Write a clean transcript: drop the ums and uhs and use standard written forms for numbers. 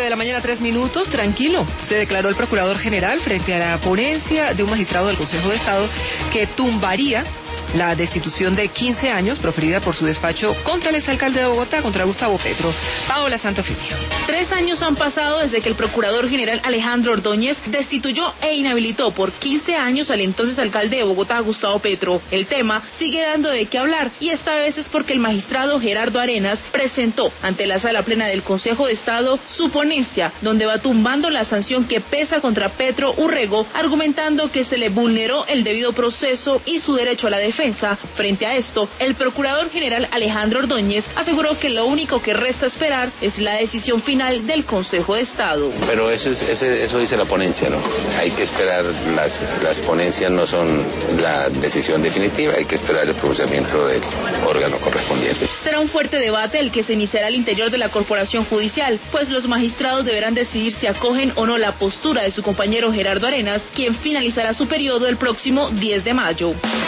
de la mañana, 3 minutos, tranquilo. Se declaró el procurador general frente a la ponencia de un magistrado del Consejo de Estado que tumbaría la destitución de 15 años proferida por su despacho contra el exalcalde de Bogotá, contra Gustavo Petro. Paola Santofimio. 3 años han pasado desde que el procurador general Alejandro Ordóñez destituyó e inhabilitó por 15 años al entonces alcalde de Bogotá, Gustavo Petro. El tema sigue dando de qué hablar y esta vez es porque el magistrado Gerardo Arenas presentó ante la Sala Plena del Consejo de Estado su ponencia, donde va tumbando la sanción que pesa contra Petro Urrego, argumentando que se le vulneró el debido proceso y su derecho a la defensa. Frente a esto, el procurador general Alejandro Ordóñez aseguró que lo único que resta esperar es la decisión final del Consejo de Estado. Pero eso dice la ponencia, ¿no? Hay que esperar, las ponencias no son la decisión definitiva, hay que esperar el pronunciamiento del órgano correspondiente. Será un fuerte debate el que se iniciará al interior de la corporación judicial, pues los magistrados deberán decidir si acogen o no la postura de su compañero Gerardo Arenas, quien finalizará su periodo el próximo 10 de mayo.